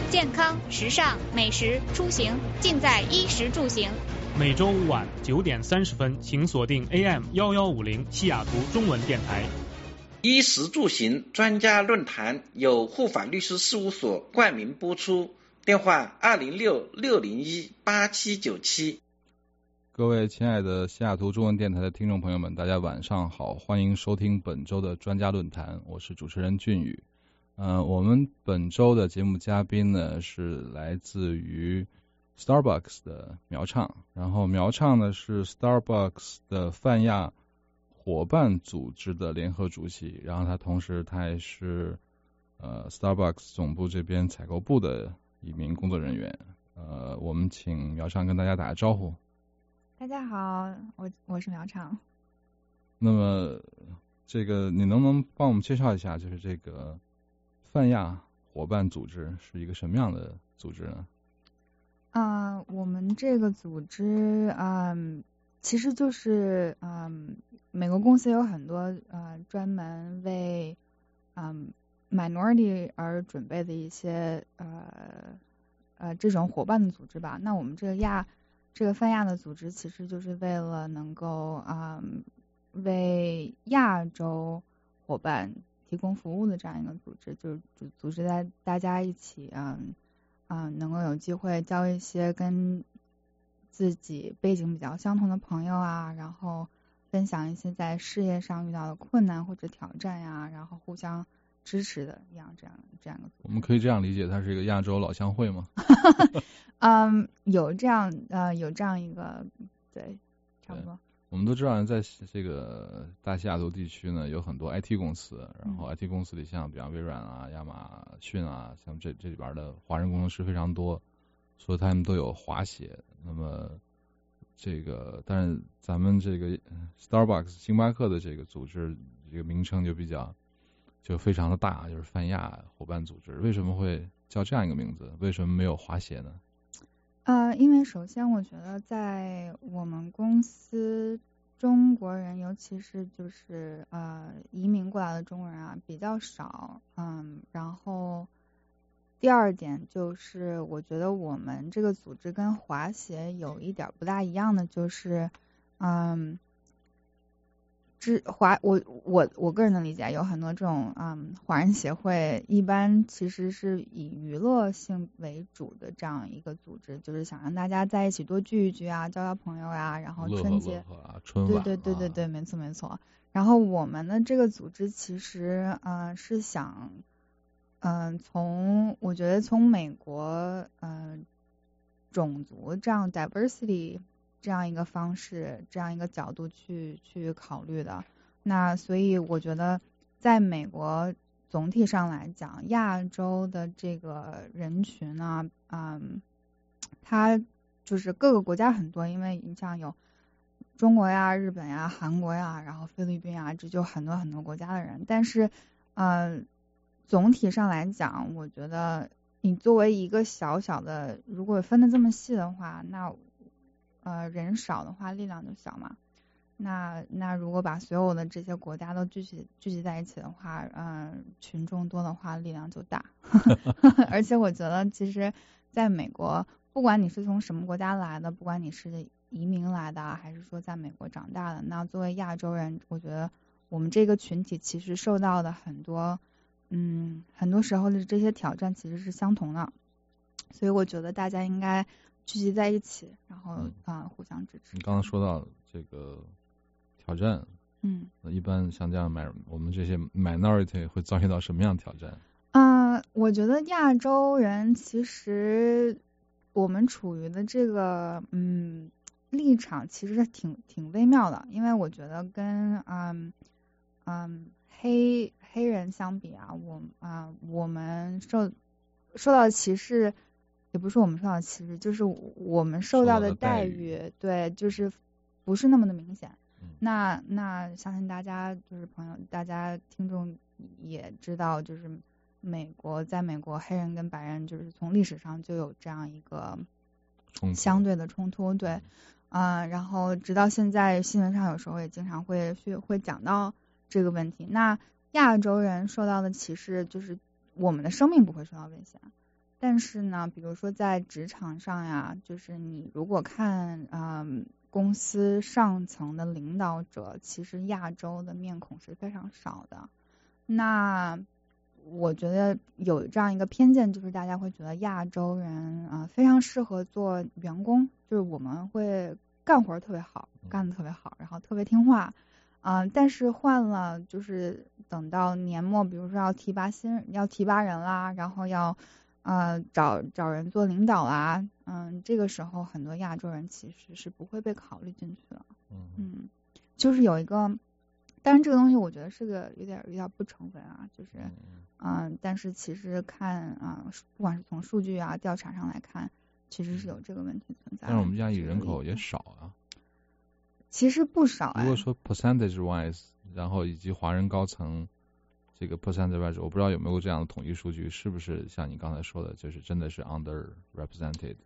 健康、时尚、美食、出行，尽在衣食住行。 每周五晚9点30分，请锁定 AM1150西雅图中文电台。 衣食住行专家论坛由护法律师事务所冠名播出，电话206-601-8797。 各位亲爱的西雅图中文电台的听众朋友们，大家晚上好，欢迎收听本周的专家论坛，我是主持人俊宇。我们本周的节目嘉宾呢是来自于 Starbucks 的苗畅，然后苗畅呢是 Starbucks 的泛亚伙伴组织的联合主席，然后他也是Starbucks 总部这边采购部的一名工作人员。我们请苗畅跟大家打个招呼。 大家好，我是苗畅。 那么这个你能不能帮我们介绍一下，就是这个泛亚伙伴组织是一个什么样的组织呢？ 我们这个组织其实就是美国公司有很多专门为minority 而准备的一些这种伙伴的组织吧。那我们这个泛亚的组织其实就是为了能够为亚洲伙伴提供服务的这样一个组织，就是组织在大家一起能够有机会交一些跟自己背景比较相同的朋友啊，然后分享一些在事业上遇到的困难或者挑战呀，然后互相支持的这样一个组织。 我们可以这样理解，它是一个亚洲老乡会吗？ 有这样一个，对，差不多。 我们都知道，在这个大西雅图地区呢，有很多 IT 公司，然后 IT 公司里像比方微软啊、亚马逊啊，像这里边的华人工程师非常多，所以他们都有华协。那么但是咱们这个 Starbucks 星巴克的这个组织，这个名称就非常的大，就是泛亚伙伴组织。为什么会叫这样一个名字？为什么没有华协呢？ 因为首先我觉得在我们公司中国人，尤其是就是移民过来的中国人啊比较少，然后第二点就是我觉得我们这个组织跟华协有一点不大一样的就是，我个人的理解，有很多这种华人协会一般其实是以娱乐性为主的这样一个组织，就是想让大家在一起多聚一聚啊，交朋友呀，然后春节春晚对，没错。然后我们的这个组织其实是想我觉得从美国种族这样 diversity这样一个方式，这样一个角度去考虑的。那所以我觉得在美国总体上来讲，亚洲的这个人群呢，它就是各个国家很多，因为你像有中国呀、日本呀、韩国呀，然后菲律宾啊，这就很多国家的人。但是总体上来讲，我觉得你作为一个小小的，如果分得这么细的话，那人少的话力量就小嘛。那如果把所有的这些国家都聚集在一起的话，群众多的话力量就大。而且我觉得其实在美国，不管你是从什么国家来的，不管你是移民来的还是说在美国长大的，那作为亚洲人，我觉得我们这个群体其实受到的很多时候的这些挑战其实是相同的，所以我觉得大家应该聚集在一起，然后互相支持。 你刚刚说到这个挑战，一般像这样我们这些 minority 会遭遇到什么样的挑战？ 我觉得亚洲人其实我们处于的这个立场其实挺微妙的，因为我觉得跟黑人相比啊，我们受到的歧视，也不是我们受到的歧视，就是我们受到的待遇，对，就是不是那么的明显。那相信大家就是朋友，大家听众也知道，就是在美国黑人跟白人就是从历史上就有这样一个相对的冲突，对，然后直到现在新闻上有时候也经常会讲到这个问题。那亚洲人受到的歧视就是我们的生命不会受到危险， 但是呢，比如说在职场上呀，就是你如果看公司上层的领导者，其实亚洲的面孔是非常少的。那我觉得有这样一个偏见，就是大家会觉得亚洲人非常适合做员工，就是我们会干活特别好，干得特别好，然后特别听话。但是换了就是等到年末，比如说要提拔人啦，然后要找人做领导啦，这个时候很多亚洲人其实是不会被考虑进去的。就是有一个，当然这个东西我觉得是个有点不成文啊，就是但是其实看不管是从数据啊调查上来看，其实是有这个问题存在的。 但是我们亚裔人口也少啊。 其实不少如果说 percentage wise， 然后以及华人高层这个 percentage wise， 我不知道有没有这样的统一数据，是不是像你刚才说的，就是真的是 underrepresented？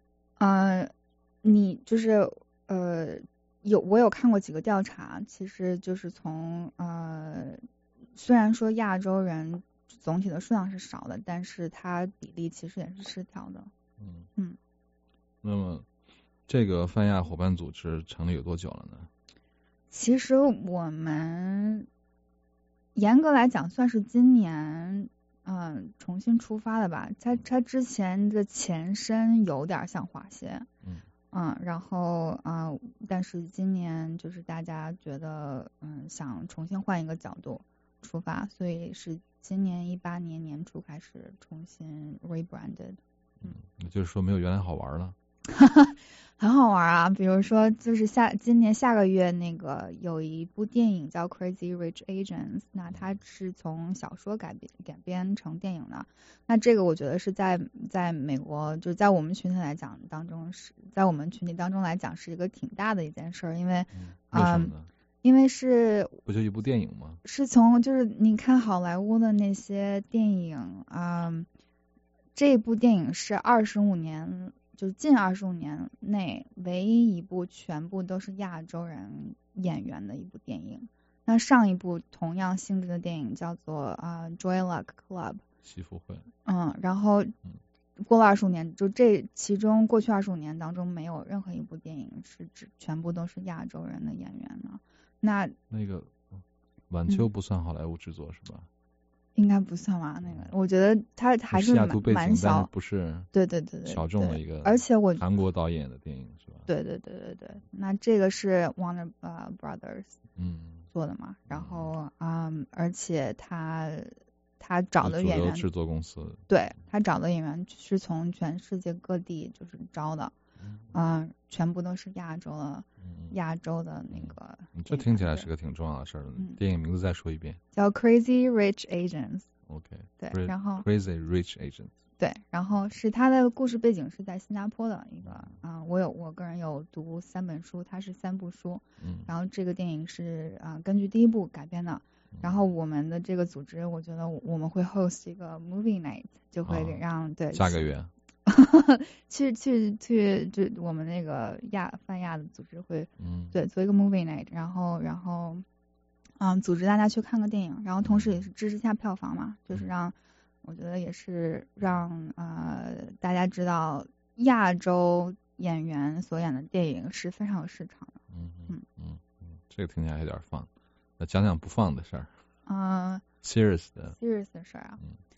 你就是我有看过几个调查，其实就是从虽然说亚洲人总体的数量是少的，但是它比例其实也是失调的。 那么这个泛亚伙伴组织成立有多久了呢？ 其实我们严格来讲算是今年重新出发的吧。它之前的前身有点像滑鞋，然后但是今年就是大家觉得想重新换一个角度出发，所以是今年18年年初开始重新 rebranded。 就是说没有原来好玩了。 很好玩啊，比如说就是今年下个月那个有一部电影叫 Crazy Rich Asians， 那它是从小说改编成电影的。那这个我觉得是在美国，就在我们群体来讲当中在我们群体当中来讲是一个挺大的一件事，因为为什么呢？ 因为是不就一部电影吗？ 是从就是你看好莱坞的那些电影这部电影是25年。就是近25年内唯一一部全部都是亚洲人演员的一部电影。那上一部同样性质的电影叫做Joy Luck Club 喜福会。 然后过了25年，就这其中过去25年当中没有任何一部电影是全部都是亚洲人的演员的。那个晚秋不算好莱坞制作是吧？ 应该不算吧，那个我觉得它还是蛮小， 不是对小众的一个， 而且韩国导演的电影是吧？ 对，那这个是 Warner Brothers 做的嘛，然后而且他找的演员制作公司， 对，他找的演员是从全世界各地就是招的，全部都是亚洲的那个。 这听起来是个挺重要的事儿。电影名字再说一遍。 叫 Crazy Rich Asians。OK。对，然后 Crazy Rich Asians。 对，然后是他的故事背景是在新加坡的一个我个人有读3本书，它是3部书。然后这个电影是根据第1部改编的。然后我们的这个组织，我觉得我们会 host 一个 movie night， 就会让对下个月。 去就我们那个泛亚的组织会对做一个 movie night， 然后组织大家去看个电影，然后同时也是支持一下票房嘛，就是我觉得也是让大家知道亚洲演员所演的电影是非常有市场的。 这个听起来有点放，那讲讲不放的事儿。serious 的事儿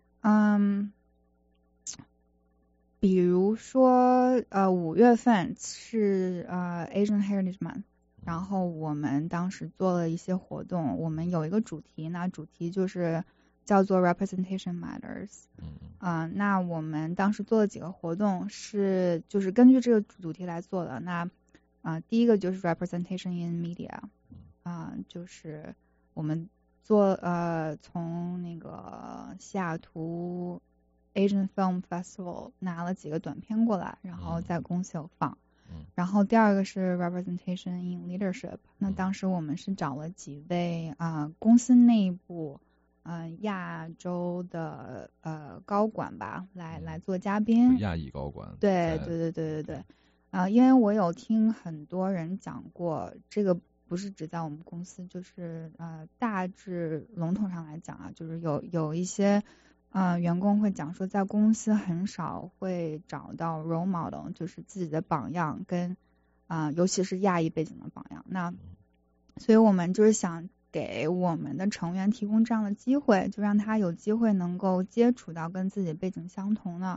比如说5月份是Asian Heritage Month， 然后我们当时做了一些活动，我们有一个主题，那主题就是叫做 Representation Matters。那我们当时做了几个活动，就是根据这个主题来做的。那第一个就是 Representation in Media，就是我们做从那个西雅图Asian Film Festival 拿了几个短片过来，然后在公司有放。然后第二个是 Representation in Leadership， 那当时我们是找了几位公司内部亚洲的高管吧来做嘉宾。 亚裔高管。 对，因为我有听很多人讲过，这个不是只在我们公司，就是大致笼统上来讲就是有一些员工会讲说，在公司很少会找到 role model， 就是自己的榜样跟尤其是亚裔背景的榜样。那所以我们就是想给我们的成员提供这样的机会，就让他有机会能够接触到跟自己背景相同的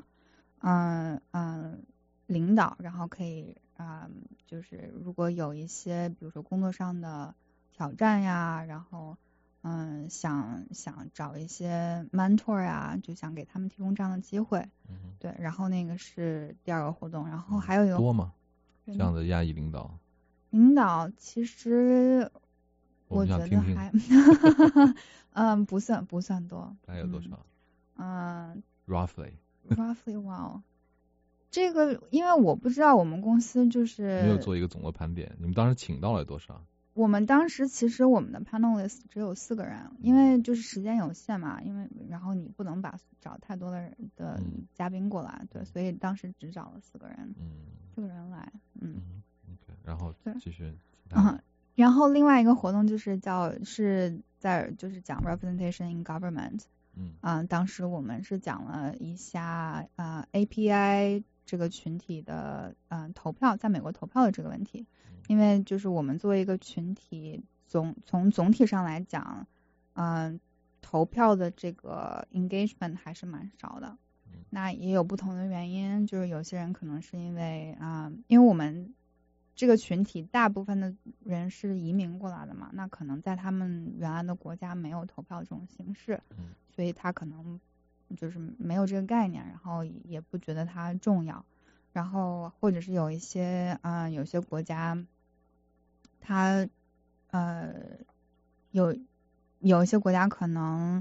领导，然后可以就是如果有一些比如说工作上的挑战呀，然后想找一些 mentor 呀，就想给他们提供这样的机会。对，然后那个是第2个活动，然后还有一个多吗？这样的亚裔领导其实我觉得还不算多。 大概有多少 ？Roughly wow， 这个因为我不知道我们公司就是没有做一个总的盘点。你们当时请到了多少？ 我们当时其实我们的 panelist 只有4个人，因为就是时间有限嘛，然后你不能找太多的嘉宾过来，对，所以当时只找了4个人，4个人来 ，OK， 然后继续。 然后另外一个活动就是就是讲 representation in government，当时我们是讲了一下API 这个群体的投票，在美国投票的这个问题。因为就是我们作为一个群体，从总体上来讲，投票的这个 engagement 还是蛮少的。那也有不同的原因，就是有些人可能是因为因为我们这个群体大部分的人是移民过来的嘛，那可能在他们原来的国家没有投票这种形式，所以他可能就是没有这个概念，然后也不觉得它重要。然后或者是有一些国家，它有一些国家可能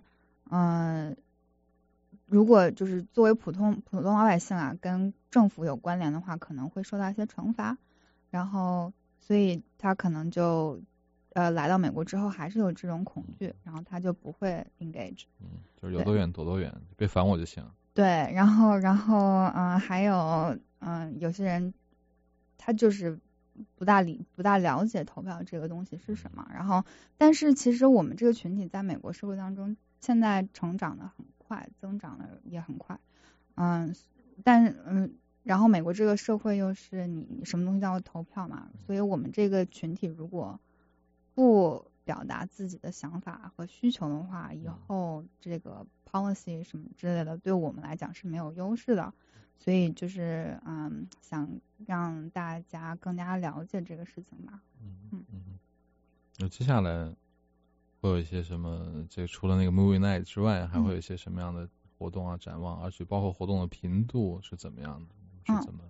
如果就是作为普通老百姓跟政府有关联的话，可能会受到一些惩罚，然后所以他可能就来到美国之后还是有这种恐惧，然后他就不会 engage。 就是有多远躲多远，别烦我就行。对， 然后还有有些人他就是不大了解投票这个东西是什么，然后但是其实我们这个群体在美国社会当中现在成长的很快，增长的也很快，然后美国这个社会又是你什么东西都要投票嘛，所以我们这个群体如果不表达自己的想法和需求的话，以后这个 policy 什么之类的对我们来讲是没有优势的。所以就是想让大家更加了解这个事情吧。 那接下来会有一些什么？这除了那个 movie night 之外，还会有一些什么样的活动啊？展望，而且包括活动的频度是怎么样的？是怎么？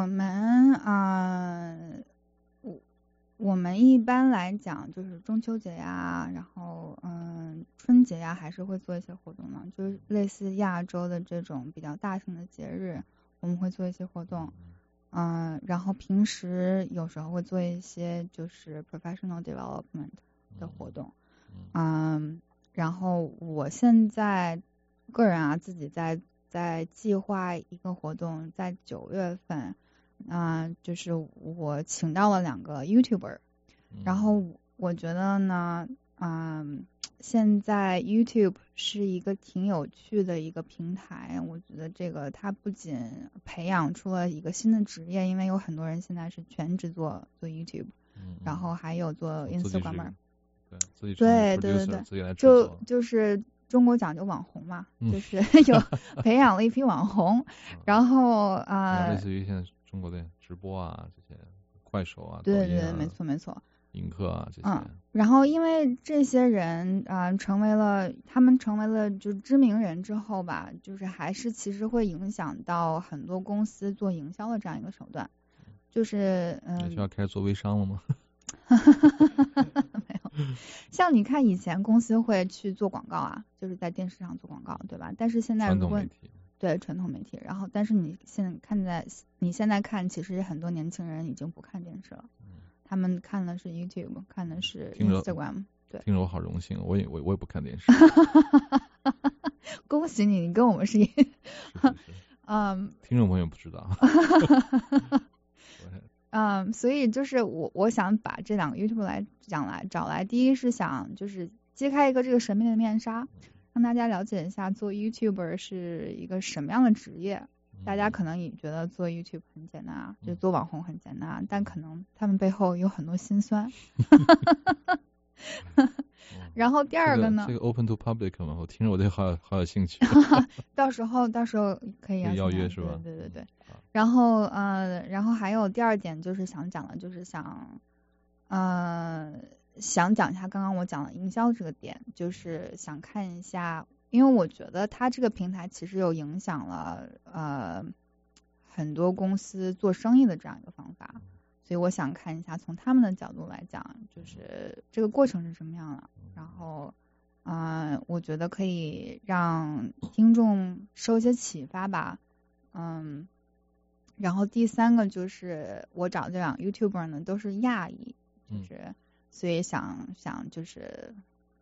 我们一般来讲就是中秋节呀，然后春节呀，还是会做一些活动的，就是类似亚洲的这种比较大型的节日，我们会做一些活动。然后平时有时候会做一些就是 professional development 的活动。然后我现在个人自己在计划一个活动，在9月份。就是我请到了2个 YouTuber，然后我觉得呢，现在 YouTube 是一个挺有趣的一个平台，我觉得这个它不仅培养出了一个新的职业，因为有很多人现在是全职做 YouTube，然后还有做 Instagram， 对，就是中国讲究网红嘛，就是有培养了一批网红，然后类似于现在中国的直播这些快手对，没错， 映客这些。 然后因为这些人成为了就知名人之后吧，就是还是其实会影响到很多公司做营销的这样一个手段，就是你需要开始做微商了吗？ 没有，像你看以前公司会去做广告就是在电视上做广告，对吧？但是现在如果对传统媒体，然后但是你现在看，其实很多年轻人已经不看电视了，他们看的是 YouTube， 看的是 Instagram。对， 听着我好荣幸，我也不看电视。 恭喜你，你跟我们是听众朋友不知道。 所以就是我想把这2个 YouTube 找来，第一是想就是揭开一个这个神秘的面纱， 让大家了解一下做 YouTuber 是一个什么样的职业。大家可能也觉得做 YouTube 很简单啊，就做网红很简单，但可能他们背后有很多辛酸。然后第二个呢， 这个 open to public 吗？我听着我对好有兴趣。 到时候可以邀约是吧？ 对。然后还有第二点就是想讲的，就是想讲一下刚刚我讲的营销这个点，就是想看一下，因为我觉得它这个平台其实有影响了很多公司做生意的这样一个方法，所以我想看一下从他们的角度来讲，就是这个过程是什么样的。然后我觉得可以让听众受一些启发吧。然后第三个就是我找这两个 YouTuber 呢都是亚裔，就是所以想就是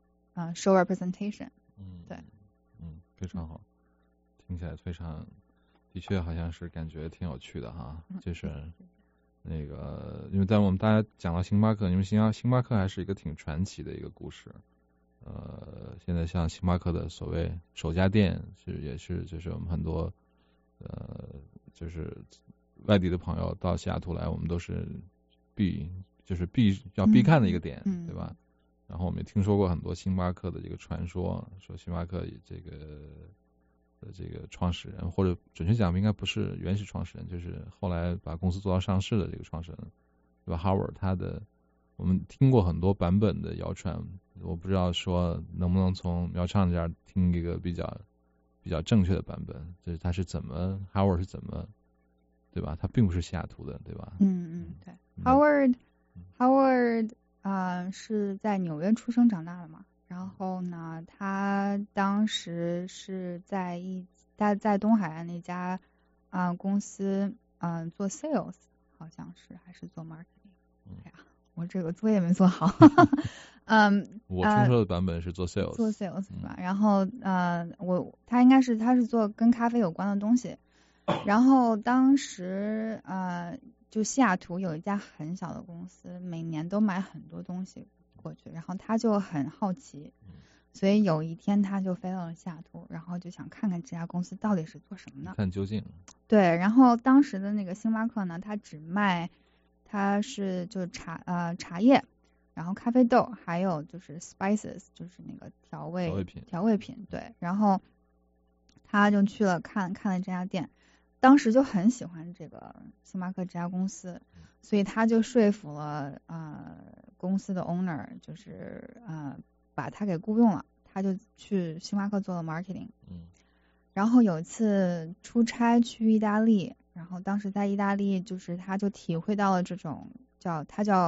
show representation。对。 非常好，听起来非常，的确好像是感觉挺有趣的哈。就是那个，因为在我们大家讲到星巴克，因为星巴克还是一个挺传奇的一个故事。现在像星巴克的所谓首家店也是就是我们很多就是外地的朋友到西雅图来，我们都是必看的一个点，对吧？然后我们也听说过很多星巴克的这个传说，说星巴克这个创始人，或者准确讲应该不是原始创始人，就是后来把公司做到上市的这个创始人，对吧 ？Howard 我们听过很多版本的谣传，我不知道说能不能从苗畅这儿听一个比较正确的版本，就是他是怎么 Howard 是怎么，对吧？他并不是西雅图的，对吧？ 对。Howard 是在纽约出生长大的嘛，然后呢，他当时是在东海岸那家公司做 sales， 好像是还是做 marketing。哎呀，我这个作业没做好。 我听说的版本是做 sales 是吧？然后他是做跟咖啡有关的东西。然后当时就西雅图有一家很小的公司，每年都买很多东西过去，然后他就很好奇，所以有一天他就飞到了西雅图，然后就想看看这家公司到底是做什么的， 看究竟。 对，然后当时的那个星巴克呢，它只卖，它是就是茶叶，然后咖啡豆，还有就是 spices， 就是那个调味品，对，然后他就去了看了这家店。当时就很喜欢这个星巴克这家公司，所以他就说服了公司的 owner， 就是把他给雇佣了，他就去星巴克做了 marketing。然后有一次出差去意大利，然后当时在意大利就是他就体会到了这种叫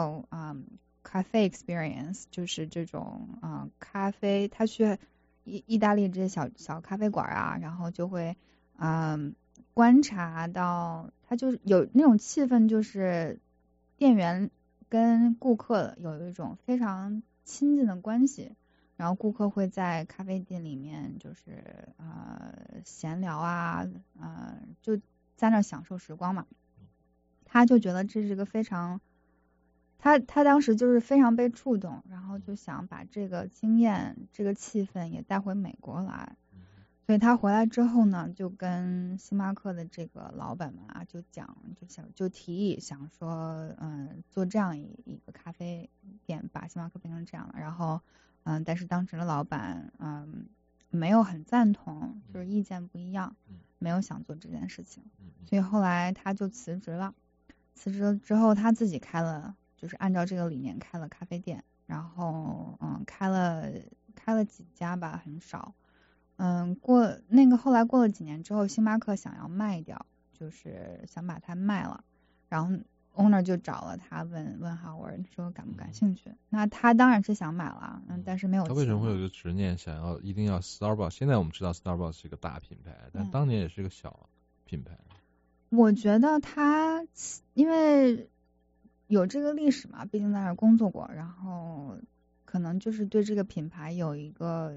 cafe experience， 就是这种咖啡，他去意大利这些小咖啡馆啊，然后就会观察到他就是有那种气氛，就是店员跟顾客有一种非常亲近的关系，然后顾客会在咖啡店里面就是闲聊啊，就在那享受时光嘛。他就觉得这是个非常他当时就是非常被触动，然后就想把这个经验这个气氛也带回美国来。所以他回来之后呢，就跟星巴克的这个老板们就提议想说做这样一个咖啡店，把星巴克变成这样了。然后但是当时的老板没有很赞同，就是意见不一样，没有想做这件事情。所以后来他就辞职了。辞职了之后他自己就是按照这个理念开了咖啡店，然后开了几家吧，很少。后来过了几年之后，星巴克想要卖掉，就是想把它卖了，然后 owner 就找了他问 Howard 说感不感兴趣。那他当然是想买了，但是没有钱。 他为什么会有一个执念，一定要 Starbucks？ 现在我们知道 Starbucks 是一个大品牌，但当年也是一个小品牌。 我觉得他因为有这个历史嘛，毕竟在那儿工作过，然后可能就是对这个品牌有一个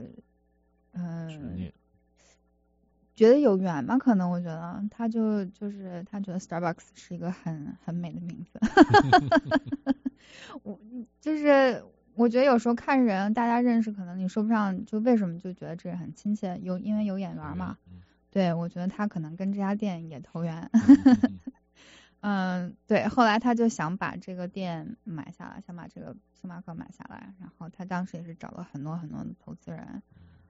觉得有缘吧，可能我觉得他就是他觉得 Starbucks 是一个很美的名字。 我觉得有时候看人，大家认识，可能你说不上就为什么就觉得这人很亲切，因为有眼缘嘛。对，我觉得他可能跟这家店也投缘。对，后来他就想把这个店买下来，想把这个星巴克买下来，然后他当时也是找了很多很多的投资人，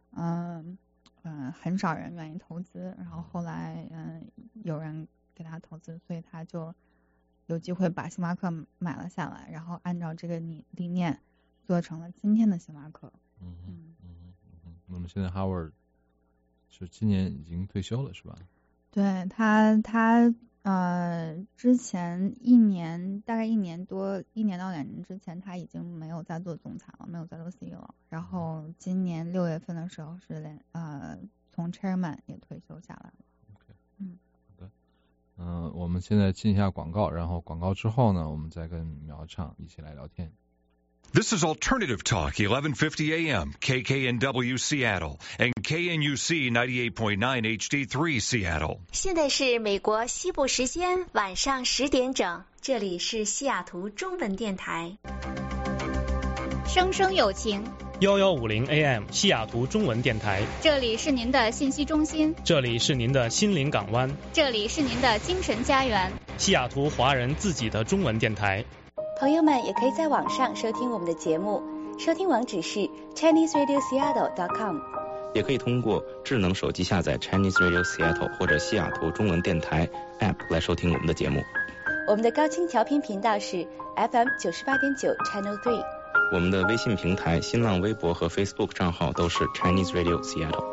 很少人愿意投资，然后后来有人给他投资，所以他就有机会把星巴克买了下来，然后按照这个理念做成了今天的星巴克。 那么现在 Howard 是今年已经退休了是吧？对， 他之前大概1年多，1年到2年之前，他已经没有在做总裁了，没有在做 CEO 了。然后今年6月份的时候是从 Chairman 也退休下来了。 好的。我们现在进一下广告，然后广告之后呢，我们再跟苗畅一起来聊天。 This is Alternative Talk, 1150 AM, KKNW Seattle, and KNUC 98.9 HD3 Seattle. 现在是美国西部时间晚上10点整，这里是西雅图中文电台。 声声有情 1150 AM 西雅图中文电台， 这里是您的信息中心， 这里是您的心灵港湾， 这里是您的精神家园， 西雅图华人自己的中文电台。 朋友们也可以在网上收听我们的节目，收听网址是 ChineseRadioSeattle.com， 也可以通过智能手机下载 Chinese Radio Seattle 或者西雅图中文电台 App 来收听我们的节目。 我们的高清调频频道是 FM 98.9 Channel 3。 我们的微信平台、新浪微博和 Facebook 账号都是 Chinese Radio Seattle。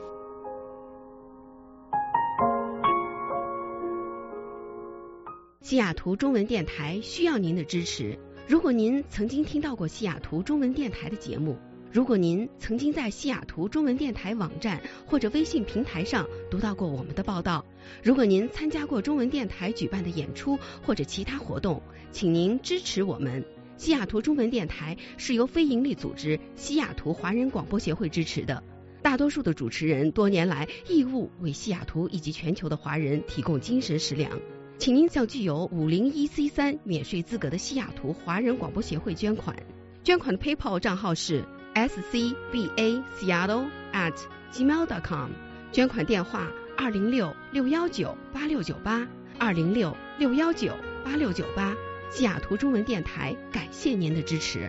西雅图中文电台需要您的支持。如果您曾经听到过西雅图中文电台的节目，如果您曾经在西雅图中文电台网站或者微信平台上读到过我们的报道，如果您参加过中文电台举办的演出或者其他活动，请您支持我们。西雅图中文电台是由非营利组织西雅图华人广播协会支持的，大多数的主持人多年来义务为西雅图以及全球的华人提供精神食粮。请您向具有501C3免税资格的西雅图华人广播协会捐款。捐款的 PayPal 账号是 scbaseattle@gmail.com， 捐款电话206-619-8698 206-619-8698。西雅图中文电台感谢您的支持。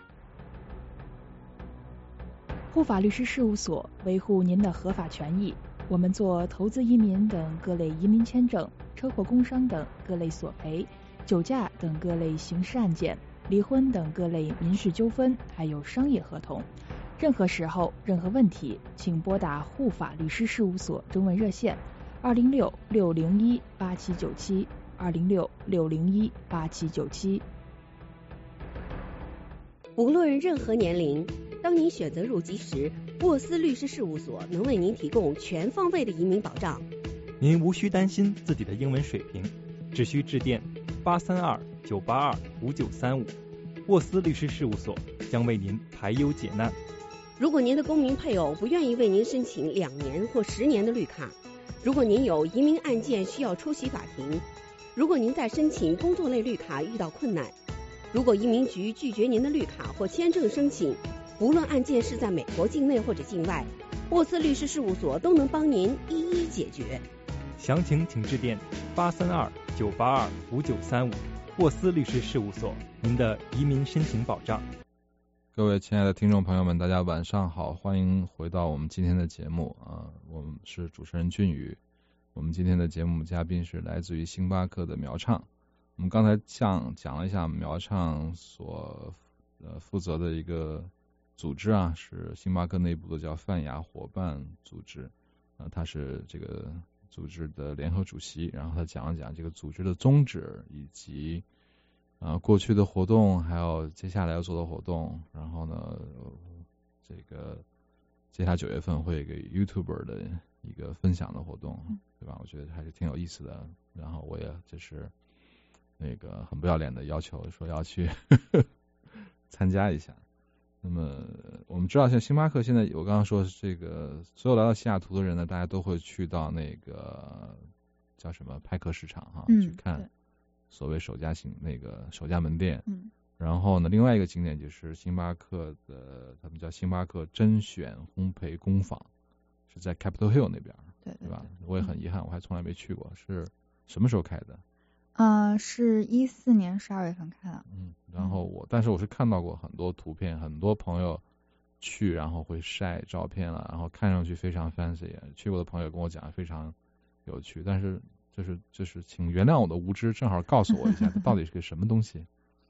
护法律师事务所维护您的合法权益，我们做投资移民等各类移民签证、车祸工伤等各类索赔、酒驾等各类刑事案件、离婚等各类民事纠纷，还有商业合同。任何时候、任何问题，请拨打护法律师事务所中文热线206-601-8797 206-601-8797。 无论任何年龄，当您选择入籍时，沃斯律师事务所能为您提供全方位的移民保障。 您无需担心自己的英文水平，只需致电832-982-5935，沃斯律师事务所将为您排忧解难。 如果您的公民配偶不愿意为您申请2年或10年的绿卡，如果您有移民案件需要出席法庭，如果您在申请工作类绿卡遇到困难，如果移民局拒绝您的绿卡或签证申请，无论案件是在美国境内或者境外，沃斯律师事务所都能帮您一一解决。 详情请致电832-982-5935，沃斯律师事务所，您的移民申请保障。 各位亲爱的听众朋友们，大家晚上好，欢迎回到我们今天的节目我们是主持人俊宇。我们今天的节目嘉宾是来自于星巴克的苗畅。我们刚才讲了一下苗畅所负责的一个组织是星巴克内部的叫泛亚伙伴组织，他是这个组织的联合主席，然后他讲了讲这个组织的宗旨以及过去的活动，还有接下来要做的活动，然后呢这个接下来9月份会有一个 YouTuber 的一个分享的活动，对吧？我觉得还是挺有意思的，然后我也就是那个很不要脸的要求说要去参加一下。那么我们知道像星巴克现在我刚刚说这个所有来到西雅图的人呢，大家都会去到那个叫什么派克市场去看所谓首家门店， 然后呢，另外一个景点就是星巴克的，他们叫星巴克甄选烘焙工坊，是在 Capitol Hill 那边，对吧？我也很遗憾，我还从来没去过。是什么时候开的？ 是14年12月份开的。 然后但是我是看到过很多图片，很多朋友去，然后会晒照片了，然后看上去非常 fancy， 去过的朋友跟我讲非常有趣，但是就是请原谅我的无知，正好告诉我一下它到底是个什么东西。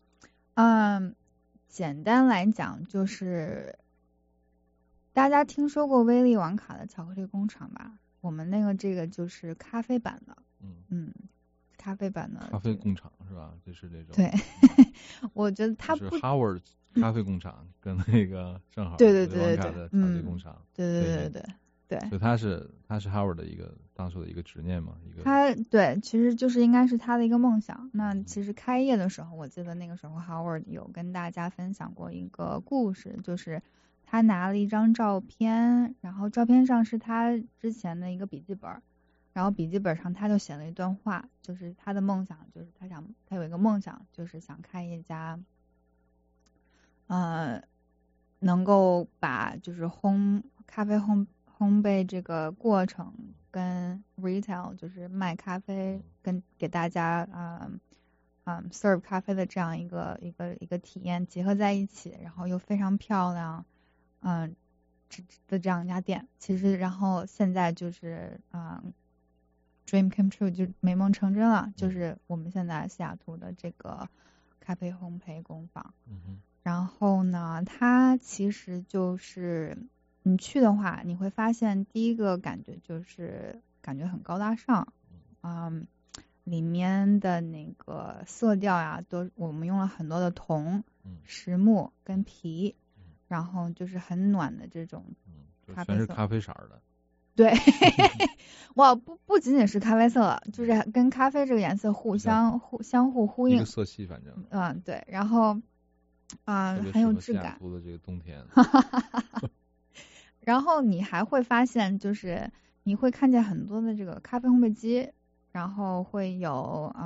简单来讲就是大家听说过威利王卡的巧克力工厂吧？我们这个就是咖啡版的。咖啡版的咖啡工厂是吧？就是这种。 对，我觉得它是 Howard 咖啡工厂跟那个正好对威利王卡的巧克力工厂。 对， 所以它是 Howard 的当初的一个执念嘛， 对，其实就是应该是他的一个梦想。那其实开业的时候，我记得那个时候 Howard 有跟大家分享过一个故事，就是他拿了一张照片，然后照片上是他之前的一个笔记本，然后笔记本上他就写了一段话，就是他的梦想，就是他有一个梦想，就是想开一家能够把就是咖啡烘焙这个过程跟 retail 就是卖咖啡跟给大家serve 咖啡的这样一个体验结合在一起，然后又非常漂亮的这样一家店。其实然后现在就是dream come true， 就美梦成真了，就是我们现在西雅图的这个咖啡烘焙工坊。然后呢，它其实就是你去的话，你会发现第一个感觉就是感觉很高大上，里面的那个色调呀，我们用了很多的铜、实木跟皮，然后就是很暖的这种咖啡色， 全是咖啡色的。 对，哇，不仅仅是咖啡色，就是跟咖啡这个颜色相互呼应， 一个色系反正。 对，然后很有质感。 的这个冬天。 然后你还会发现，就是你会看见很多的这个咖啡烘焙机，然后会有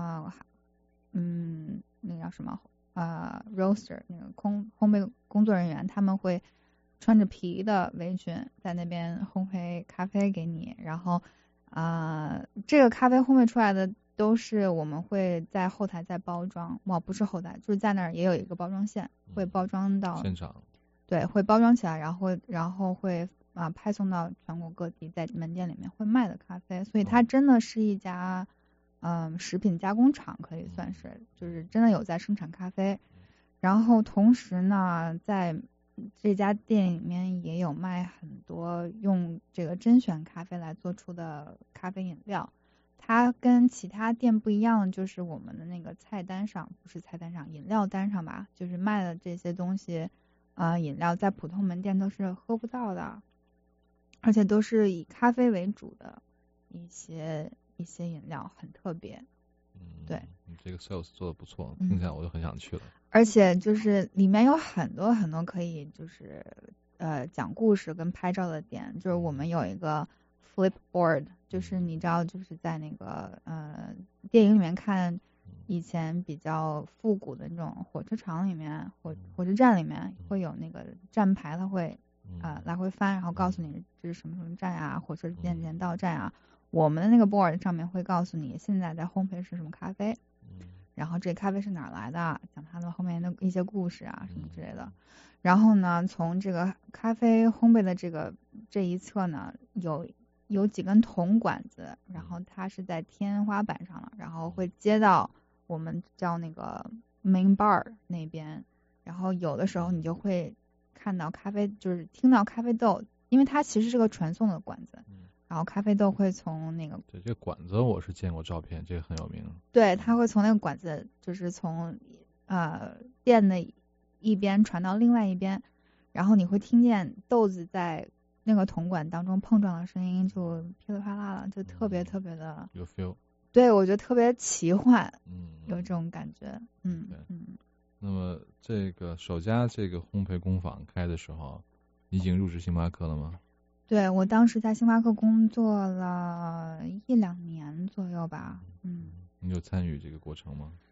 那个叫什么roaster 那个烘焙工作人员，他们会穿着皮的围裙在那边烘焙咖啡给你，然后这个咖啡烘焙出来的都是我们会在后台再包装，不是后台，就是在那儿也有一个包装线，会包装到现场。 对，会包装起来，然后会派送到全国各地，在门店里面会卖的咖啡，所以它真的是一家食品加工厂，可以算是，就是真的有在生产咖啡。然后同时呢，在这家店里面也有卖很多用这个甄选咖啡来做出的咖啡饮料。它跟其他店不一样，就是我们的那个菜单上，不是菜单上，饮料单上吧，就是卖的这些东西饮料在普通门店都是喝不到的，而且都是以咖啡为主的一些饮料，很特别。对， 你这个 sales 做的不错，听起来我就很想去了。 而且就是里面有很多很多可以就是讲故事跟拍照的点，就是我们有一个 flipboard， 就是你知道就是在那个电影里面看以前比较复古的那种火车场里面，火车站里面会有那个站牌，它会来回翻，然后告诉你这是什么什么站啊，火车几点几点到站啊。我们的那个 board 上面会告诉你现在在烘焙是什么咖啡，然后这咖啡是哪来的，讲它的后面的一些故事啊什么之类的。然后呢，从这个咖啡烘焙的这一侧呢，有几根铜管子，然后它是在天花板上了，然后会接到我们叫那个 main bar 那边，然后有的时候你就会看到咖啡，就是听到咖啡豆，因为它其实是个传送的管子，然后咖啡豆会从那个对，这管子我是见过照片，这个很有名。 对，它会从那个管子，就是从店的一边传到另外一边，然后你会听见豆子在那个铜管当中碰撞的声音，就噼里啪啦了，就特别特别的有 feel。 对，我觉得特别奇幻，有这种感觉， 那么这个首家这个烘焙工坊开的时候，已经入职星巴克了吗？ 对，我当时在星巴克工作了1-2年左右吧。 你有参与这个过程吗？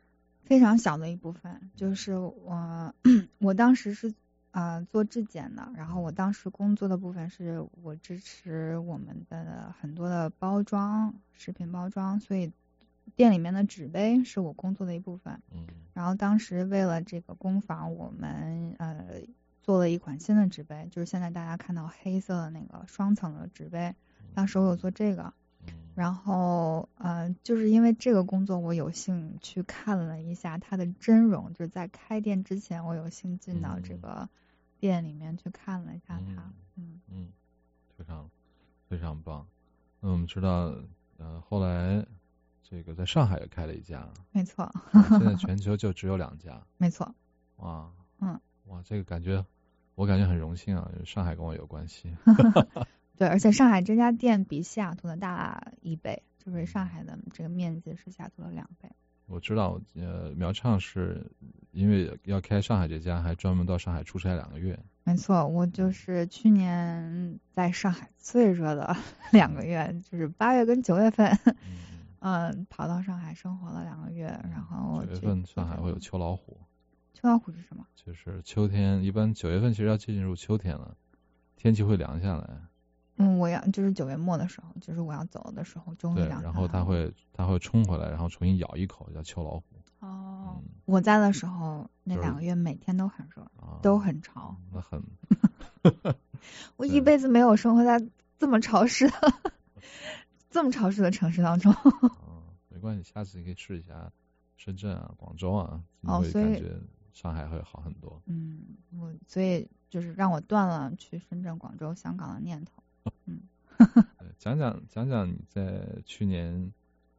非常小的一部分，就是我当时是做质检的，然后我当时工作的部分是我支持我们的很多的包装，食品包装，所以店里面的纸杯是我工作的一部分。然后当时为了这个工坊，我们做了一款新的纸杯，就是现在大家看到黑色的那个双层的纸杯，当时我有做这个。然后就是因为这个工作，我有幸去看了一下它的真容，就是在开店之前，我有幸进到这个店里面去看了一下它。 非常非常棒。那我们知道后来这个在上海也开了一家， 没错。 现在全球就只有2家， 没错。 哇，哇，这个我感觉很荣幸啊，上海跟我有关系。 对，而且上海这家店比西雅图的大1倍，就是上海的这个面积是西雅图的2倍。 我知道，苗畅是因为要开上海这家，还专门到上海出差2个月。 没错，我就是去年在上海最热的2个月，就是8月跟9月份，跑到上海生活了2个月，然后 9月份上海会有秋老虎。 秋老虎是什么？ 就是秋天，一般9月份其实要进入秋天了，天气会凉下来。 就是9月末的时候，就是我要走的时候，终于凉下来。 对，然后它会冲回来，然后重新咬一口，叫秋老虎。 我在的时候那2个月每天都很热，都很潮。 那很。 我一辈子没有生活在这么潮湿的城市当中。 没关系，下次你可以试一下深圳啊、广州啊，你会感觉上海会好很多。 所以就是让我断了去深圳、广州、香港的念头。 讲讲你在去年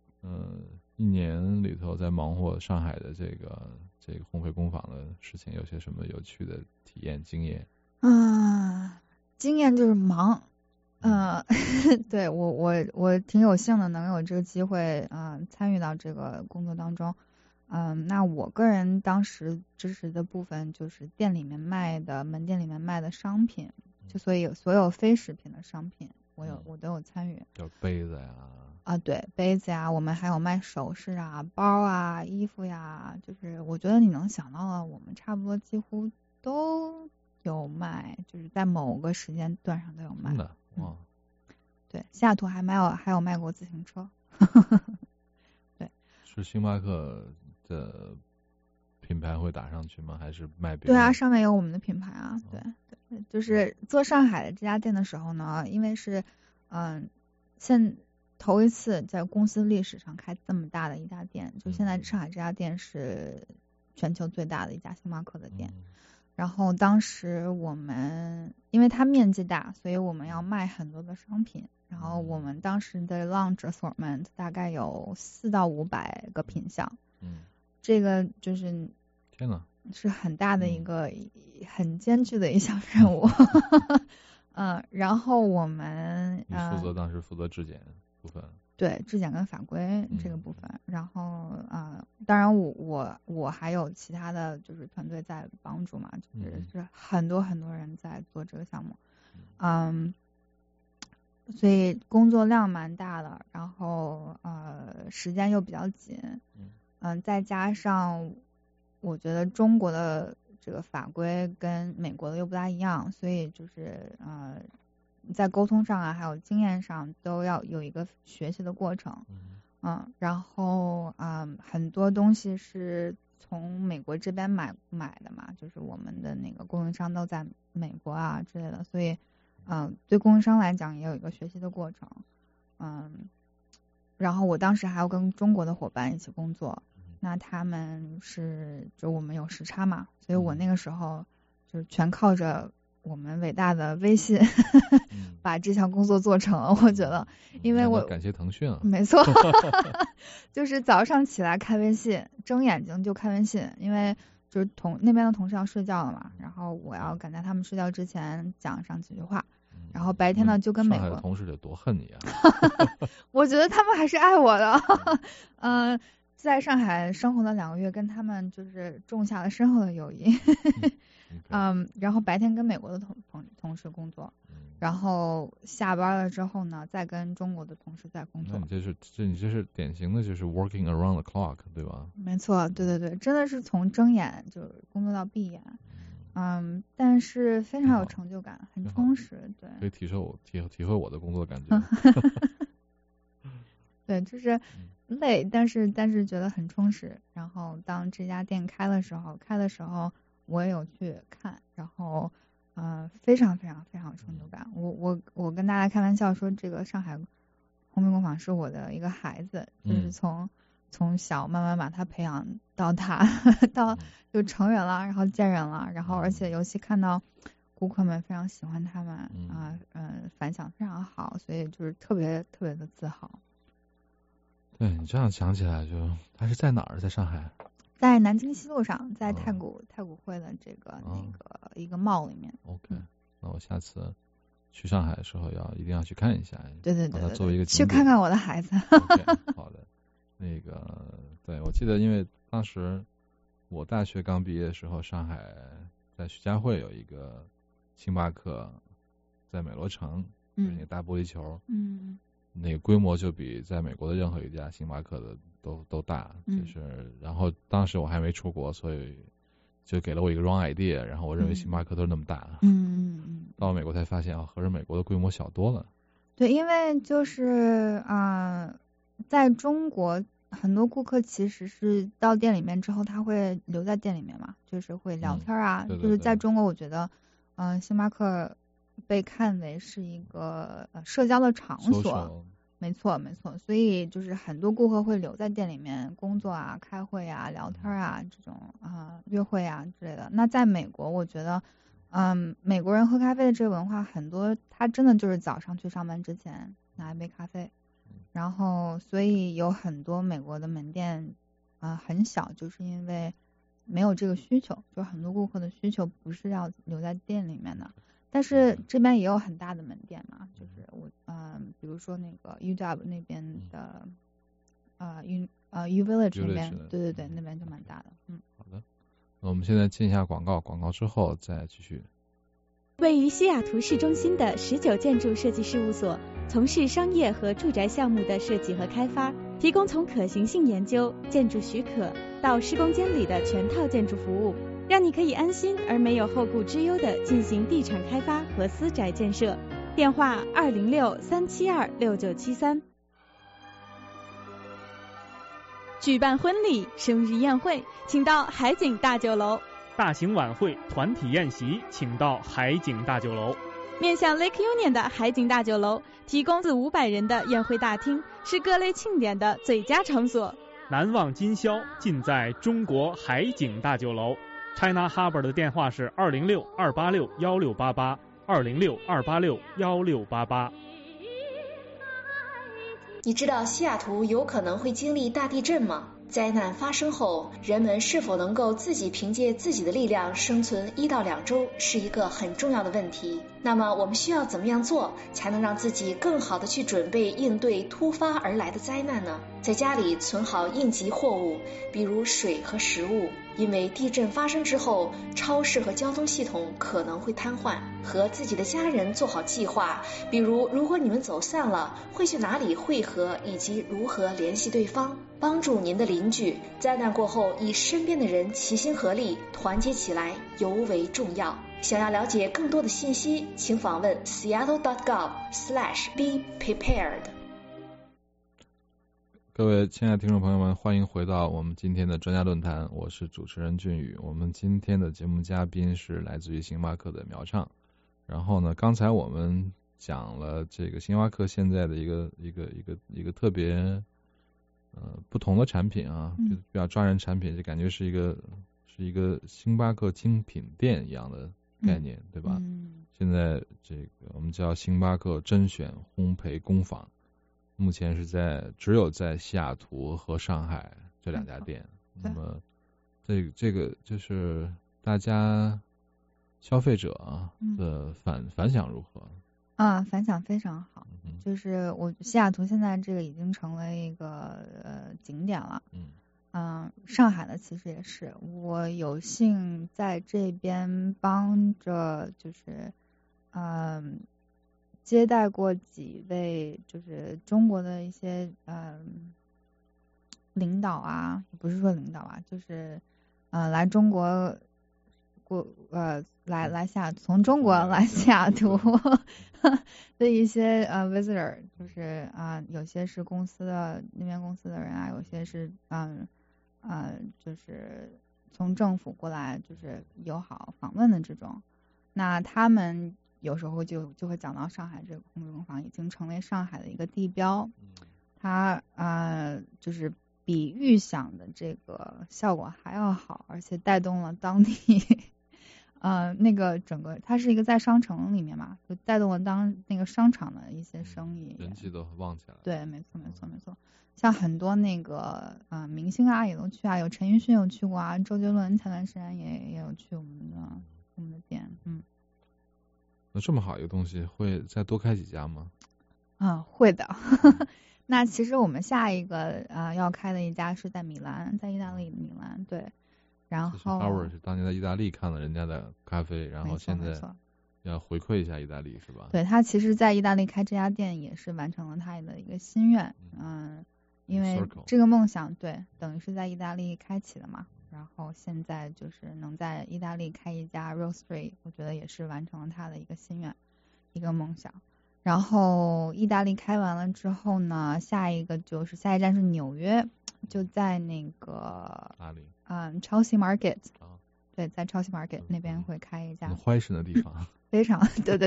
1年里头在忙活上海的这个烘焙工坊的事情，有些什么有趣的体验经验？ 经验就是忙。对，我挺有幸的能有这个机会参与到这个工作当中。那我个人当时支持的部分就是门店里面卖的商品，就所有非食品的商品，我都有参与。 有杯子呀。 对，杯子呀，我们还有卖首饰啊、包啊、衣服呀，就是我觉得你能想到的，我们差不多几乎都有卖，就是在某个时间段上都有卖。 真的？ 对，西雅图还有卖过自行车。对。 是星巴克的品牌会打上去吗？还是卖别的？ 对啊，上面有我们的品牌啊。对，就是做上海的这家店的时候呢，因为是头一次在公司历史上开这么大的一家店，就现在上海这家店是全球最大的一家星巴克的店。然后当时我们因为它面积大，所以我们要卖很多的商品。然后我们当时的 launch assortment 大概有400到500个品项。这个就是天哪， 是很大的一个很艰巨的一项任务。然后我们你当时负责质检部分。 对，质检跟法规这个部分。然后当然我还有其他的就是团队在帮助嘛，就是很多很多人在做这个项目。所以工作量蛮大的，然后时间又比较紧。再加上我觉得中国的这个法规跟美国的又不大一样，所以就是在沟通上啊，还有经验上都要有一个学习的过程。然后很多东西是从美国这边买的嘛，就是我们的那个供应商都在美国啊之类的，所以对供应商来讲也有一个学习的过程。然后我当时还要跟中国的伙伴一起工作，那他们就我们有时差嘛，所以我那个时候就是全靠着我们伟大的微信把这项工作做成了。我觉得因为我感谢腾讯啊。 没错。就是早上起来开微信，睁眼睛就开微信，因为就是那边的同事要睡觉了嘛，然后我要赶在他们睡觉之前讲上几句话。然后白天呢就跟美国上海的同事得多恨你啊。 我觉得他们还是爱我的。 在上海生活了2个月，跟他们就是种下了深厚的友谊。然后白天跟美国的同事工作，然后下班了之后呢，再跟中国的同事在工作。 那你这是典型的就是 working around the clock， 对吧？ 没错，对，真的是从睁眼就是工作到闭眼。但是非常有成就感，很充实。对， 可以体会我的工作感觉。 对，就是累，但是觉得很充实。然后当这家店开的时候，我也有去看，然后非常非常非常有成就感。我跟大家开玩笑说，这个上海烘焙工坊是我的一个孩子，就是从小慢慢把他培养到大，到就成人了，然后见人了，然后而且尤其看到顾客们非常喜欢他们反响非常好，所以就是特别特别的自豪。 对，你这样想起来就他是在哪儿？在上海？ 在南京西路上，在太古汇的这个一个 mall 里面。 OK，那我下次去上海的时候一定要去看一下。 对， 把它作为一个去看看我的孩子。 Okay， 好的，对，我记得因为当时我大学刚毕业的时候，上海在徐家汇有一个星巴克，在美罗城，就是那个大玻璃球。那个规模就比在美国的任何一家星巴克的都大，然后当时我还没出国，所以就给了我一个 wrong idea， 然后我认为星巴克都是那么大。到了美国才发现合着美国的规模小多了。 对，因为就是在中国很多顾客其实是到店里面之后，他会留在店里面嘛，就是会聊天啊。 对， 就是在中国，我觉得星巴克被看为是一个社交的场所。没错，所以就是很多顾客会留在店里面工作啊、开会啊、聊天啊这种约会啊之类的。那在美国，我觉得美国人喝咖啡的这个文化很多，他真的就是早上去上班之前拿一杯咖啡，然后所以有很多美国的门店很小，就是因为没有这个需求，就很多顾客的需求不是要留在店里面的。但是这边也有很大的门店嘛，就是比如说那个 UW 那边的U Village 那边，对，那边就蛮大的。 好的，那我们现在进一下广告之后再继续。 位于西雅图市中心的19建筑设计事务所，从事商业和住宅项目的设计和开发，提供从可行性研究、建筑许可到施工监理的全套建筑服务，让你可以安心而没有后顾之忧地进行地产开发和私宅建设。电话206-372-6973。举办婚礼、生日宴会，请到海景大酒楼。 大型晚会、团体宴席，请到海景大酒楼。 面向 Lake Union 的海景大酒楼，提供400-500人的宴会大厅，是各类庆典的最佳场所。 难忘今宵，尽在中国海景大酒楼。China Harbor 的电话是206-286-1688，206-286-1688。 你知道西雅图有可能会经历大地震吗？灾难发生后，人们是否能够自己凭借自己的力量生存1到2周，是一个很重要的问题。那么我们需要怎么样做，才能让自己更好的去准备应对突发而来的灾难呢？在家里存好应急货物，比如水和食物，因为地震发生之后，超市和交通系统可能会瘫痪。和自己的家人做好计划，比如如果你们走散了，会去哪里汇合，以及如何联系对方。帮助您的邻居，灾难过后以身边的人齐心合力，团结起来尤为重要。想要了解更多的信息，请访问 seattle.gov/be-prepared。 各位亲爱的听众朋友们，欢迎回到我们今天的专家论坛，我是主持人俊宇。我们今天的节目嘉宾是来自于星巴克的苗畅。然后呢，刚才我们讲了这个星巴克现在的一个特别不同的产品啊，就比较抓人产品，就感觉是一个星巴克精品店一样的概念，对吧？现在这个我们叫星巴克甄选烘焙工坊，目前是只有在西雅图和上海这2家店。那么这个就是大家消费者的反响如何？ 反响非常好。就是西雅图现在这个已经成为一个景点了。 上海的其实也是，我有幸在这边帮着就是接待过几位就是中国的一些领导啊，也不是说领导啊，就是来中国来从中国来西雅图的一些visitor， 就是有些是那边公司的人啊，有些是就是从政府过来就是友好访问的这种，那他们有时候就会讲到上海这个烘焙工坊已经成为上海的一个地标，它就是比预想的这个效果还要好，而且带动了当地那个整个它是一个在商城里面嘛，就带动了那个商场的一些生意， 人气都旺起来了。 对，没错，像很多那个明星啊也都去啊，有陈奕迅有去过啊，周杰伦前段时间也有去我们的店。 那这么好一个东西，会再多开几家吗？ 会的。那其实我们下一个要开的一家是在米兰，在意大利的米兰，对。然后 Howard 是当年在意大利看了人家的咖啡，然后现在要回馈一下意大利，是吧？ 对，他其实在意大利开这家店也是完成了他的一个心愿，因为这个梦想对等于是在意大利开启的嘛，然后现在就是能在意大利开一家 roastery， 我觉得也是完成了他的一个心愿，一个梦想。然后意大利开完了之后呢，下一站是纽约，就在那个Chelsea Market， 对，在 Chelsea Market 那边会开一家坏神的地方， 非常对，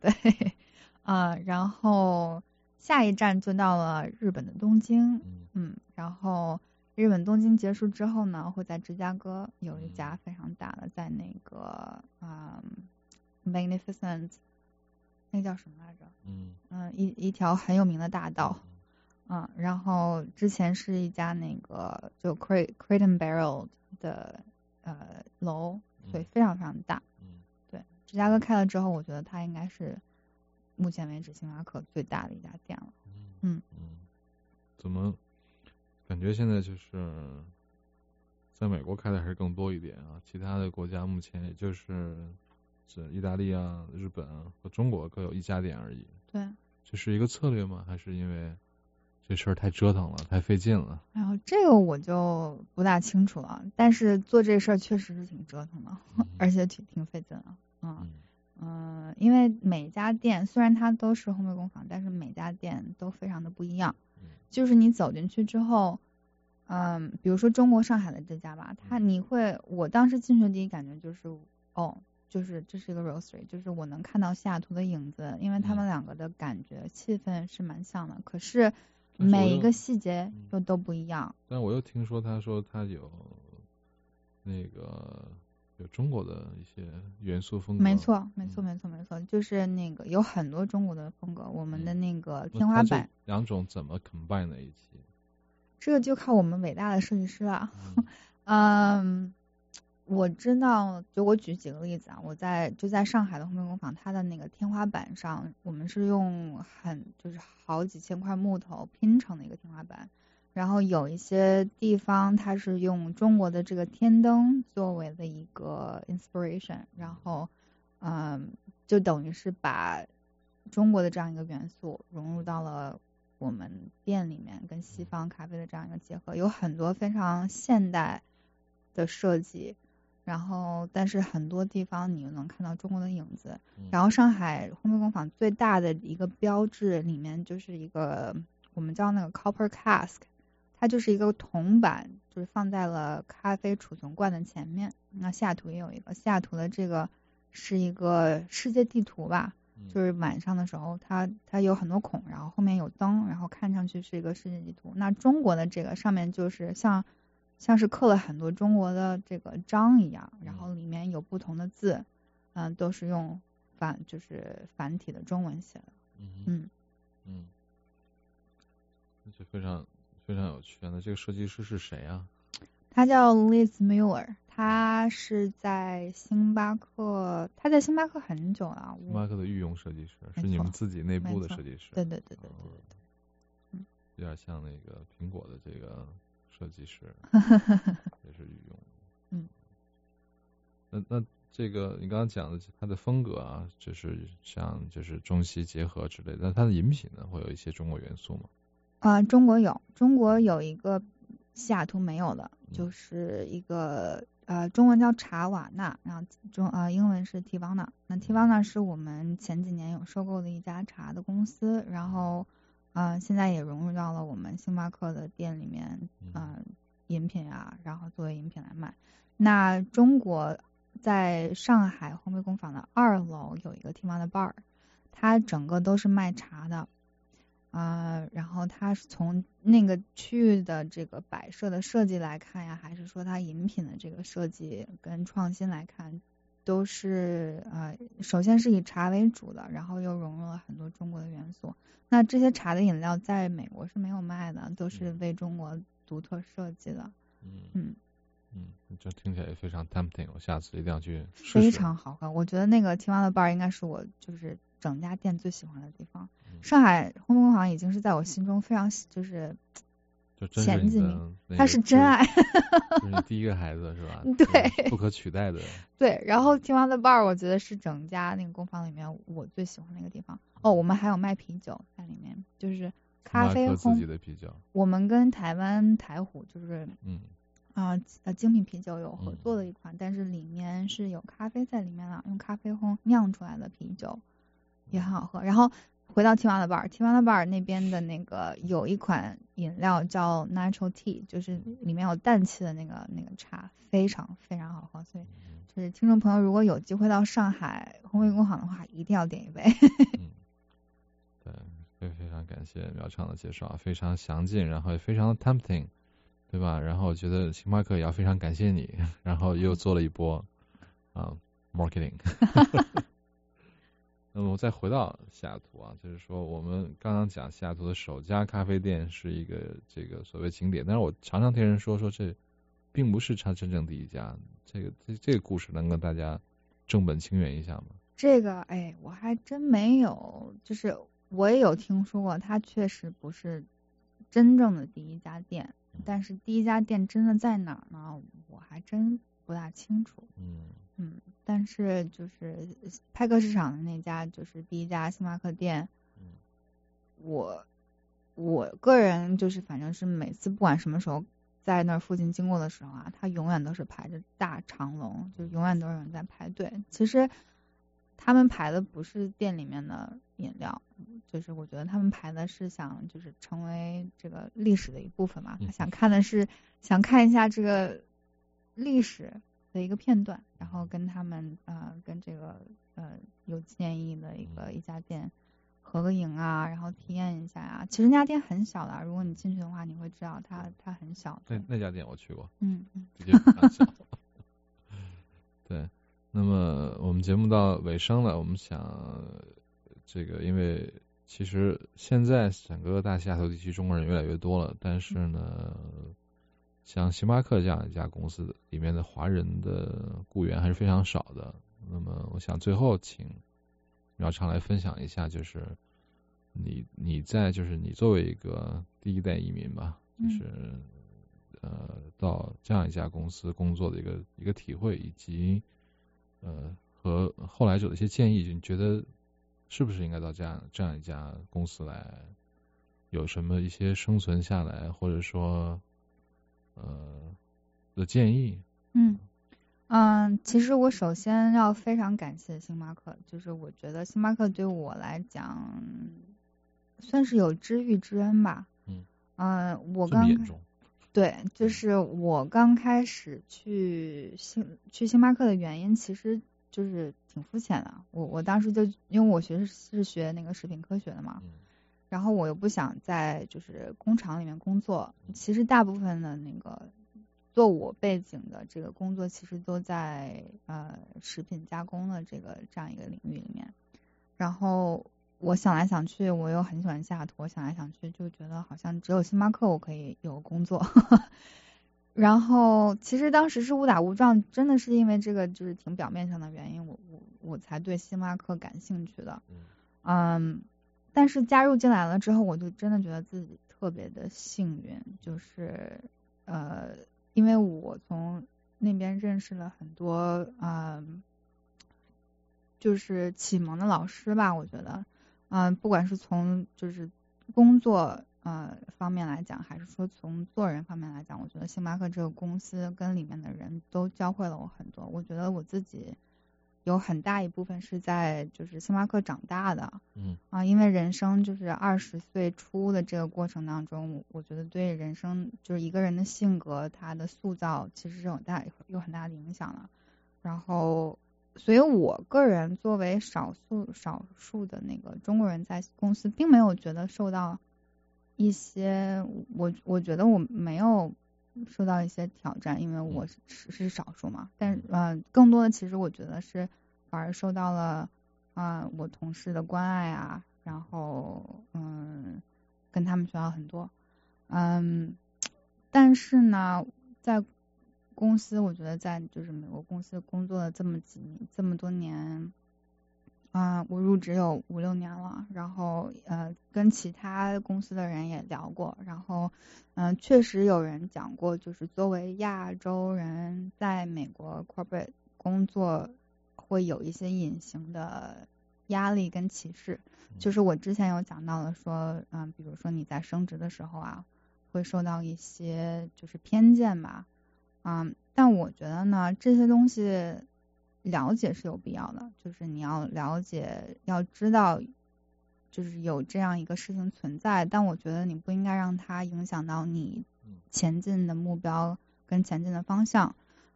然后下一站就到了日本的东京，然后日本东京结束之后呢，会在芝加哥有一家非常大的，在那个Magnificent， 那个叫什么来着？一条很有名的大道，然后之前是一家那个就 Crate and Barrel 的楼，所以非常非常大。对，芝加哥开了之后，我觉得它应该是目前为止星巴克最大的一家店了。 怎么感觉现在就是在美国开的还是更多一点啊？其他的国家目前也就是意大利啊、日本啊和中国各有一家店而已。 对， 这是一个策略吗？还是因为这事儿太折腾了，太费劲了？ 然后这个我就不大清楚了，但是做这事儿确实是挺折腾的，而且挺费劲的。因为每家店虽然它都是烘焙工坊，但是每家店都非常的不一样。就是你走进去之后，比如说中国上海的这家吧，我当时进去的第一感觉就是，就是这是一个 roastery， 就是我能看到西雅图的影子，因为他们两个的感觉气氛是蛮像的，可是每一个细节又都不一样。 但我又听说他说他有那个有中国的一些元素风格。 没错，就是那个有很多中国的风格，我们的那个天花板。 两种怎么 combine 在一起？ 这个就靠我们伟大的设计师了。我知道，就我举几个例子啊，就在上海的烘焙工坊，它的那个天花板上，我们是用就是好几千块木头拼成的一个天花板，然后有一些地方它是用中国的这个天灯作为的一个 inspiration， 然后就等于是把中国的这样一个元素融入到了我们店里面，跟西方咖啡的这样一个结合，有很多非常现代的设计。然后但是很多地方你又能看到中国的影子，然后上海烘焙工坊最大的一个标志里面就是一个我们叫那个 copper cask， 它就是一个铜板，就是放在了咖啡储存罐的前面。那西雅图也有一个，西雅图的这个是一个世界地图吧，就是晚上的时候它有很多孔，然后后面有灯，然后看上去是一个世界地图。那中国的这个上面就是像是刻了很多中国的这个章一样，然后里面有不同的字，都是用就是繁体的中文写的。 这非常非常有趣。那这个设计师是谁啊？ 他叫 Liz Mueller， 他是在星巴克，很久了。 星巴克的御用设计师，是你们自己内部的设计师。 对。 有点像那个苹果的这个设计师，也是御用。那这个你刚刚讲的它的风格啊，就是像就是中西结合之类的，那它的饮品呢会有一些中国元素吗？ 中国有一个西雅图没有的，就是一个中文叫茶瓦纳，然后英文是 Teavana。那 Teavana 是我们前几年有收购的一家茶的公司，然后现在也融入到了我们星巴克的店里面，饮品啊，然后作为饮品来卖。那中国在上海烘焙工坊的2楼有一个 Teavana Bar， 它整个都是卖茶的。然后它是从那个区域的这个摆设的设计来看呀，还是说它饮品的这个设计跟创新来看，都是首先是以茶为主的，然后又融入了很多中国的元素。那这些茶的饮料在美国是没有卖的，都是为中国独特设计的。 这听起来也非常 tempting， 我下次一定要去试试。 非常好喝，我觉得那个Teavana Bar应该是我就是整家店最喜欢的地方。上海烘焙工坊已经是在我心中非常就是前几名，它是真爱。 就是你第一个孩子是吧？ 对， 不可取代的。 对，然后Teavana Bar我觉得是整家那个工坊里面我最喜欢那个地方。我们还有卖啤酒在里面，就是咖啡烘自己的啤酒。 我们跟台湾台虎就是精品啤酒有合作的一款，但是里面是有咖啡在里面的，用咖啡烘酿出来的啤酒也很好喝。然后回到Teavana Bar，Teavana Bar 那边的那个有一款饮料叫 Natural Tea， 就是里面有氮气的那个茶，非常非常好喝。所以就是听众朋友如果有机会到上海烘焙工坊的话，一定要点一杯。 对，非常感谢苗畅的介绍，非常详尽，然后也非常的 tempting， 对吧？然后我觉得星巴克也要非常感谢你，然后又做了一波marketing。那么我再回到西雅图啊，就是说我们刚刚讲西雅图的首家咖啡店是一个这个所谓景点，但是我常常听人说这并不是它真正第一家，这个故事能跟大家正本清源一下吗？ 这个我还真没有，就是我也有听说过，它确实不是真正的第一家店，但是第一家店真的在哪儿呢？我还真不大清楚。但是就是派克市场的那家就是第一家星巴克店，我个人就是反正是每次不管什么时候在那附近经过的时候啊，它永远都是排着大长龙，就永远都有人在排队。其实他们排的不是店里面的饮料，就是我觉得他们排的是想就是成为这个历史的一部分嘛，他想看一下这个历史的一个片段，然后跟他们跟这个有纪念意义的一家店合个影啊，然后体验一下啊。其实那家店很小的，如果你进去的话，你会知道它很小。 那家店我去过， 的确很小。对，那么我们节目到尾声了，我们想这个，因为其实现在整个大西雅图地区中国人越来越多了，但是呢，像星巴克这样一家公司里面的华人的雇员还是非常少的。那么我想最后请苗畅来分享一下，就是你作为一个第一代移民吧，就是到这样一家公司工作的一个体会，以及和后来者的一些建议，你觉得是不是应该到这样一家公司来，有什么一些生存下来或者说的建议？ 其实我首先要非常感谢星巴克，就是我觉得星巴克对我来讲算是有知遇之恩吧。对，就是我刚开始去星巴克的原因，其实就是挺肤浅的。我当时就因为我是学那个食品科学的嘛，然后我又不想在就是工厂里面工作。其实大部分的那个做我背景的这个工作，其实都在食品加工的这样一个领域里面。然后我想来想去，我又很喜欢西雅图，我想来想去就觉得好像只有星巴克我可以有工作。然后其实当时是误打误撞，真的是因为这个就是挺表面上的原因，我才对星巴克感兴趣的。但是加入进来了之后，我就真的觉得自己特别的幸运，就是因为我从那边认识了很多就是启蒙的老师吧，我觉得不管是从就是工作方面来讲，还是说从做人方面来讲，我觉得星巴克这个公司跟里面的人都教会了我很多。我觉得我自己有很大一部分是在就是星巴克长大的，因为人生就是20岁初的这个过程当中，我觉得对人生就是一个人的性格，他的塑造其实是有很大的影响的。然后，所以我个人作为少数的那个中国人，在公司并没有觉得受到一些，我觉得我没有受到一些挑战，因为我是少数嘛。但更多的其实我觉得是反而受到了我同事的关爱啊，然后跟他们学到很多。但是呢，在公司，我觉得在就是美国公司工作了这么多年，我入职有5-6年了，然后跟其他公司的人也聊过，然后确实有人讲过，就是作为亚洲人在美国 corporate 工作会有一些隐形的压力跟歧视，就是我之前有讲到了说，比如说你在升职的时候啊，会受到一些就是偏见吧，但我觉得呢，这些东西了解是有必要的，就是你要了解，要知道，就是有这样一个事情存在，但我觉得你不应该让它影响到你前进的目标跟前进的方向。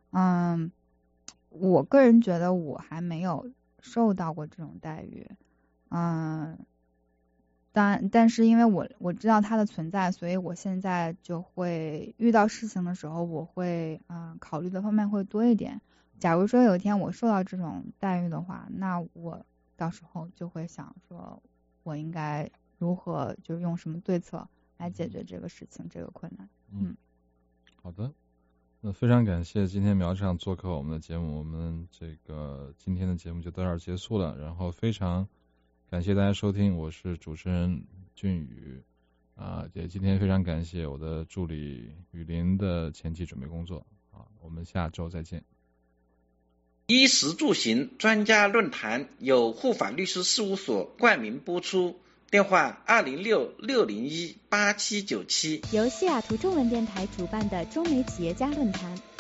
我个人觉得我还没有受到过这种待遇，但是因为我知道它的存在，所以我现在就会遇到事情的时候，我会考虑的方面会多一点。假如说有一天我受到这种待遇的话，那我到时候就会想说，我应该如何就用什么对策来解决这个事情，这个困难。 好的，那非常感谢今天苗厂做客我们的节目，我们这个今天的节目就到这儿结束了，然后非常感谢大家收听，我是主持人俊宇也今天非常感谢我的助理雨林的前期准备工作我们下周再见。 衣食住行专家论坛由护法律师事务所冠名播出，电话206-601-8797， 由西雅图中文电台主办的中美企业家论坛。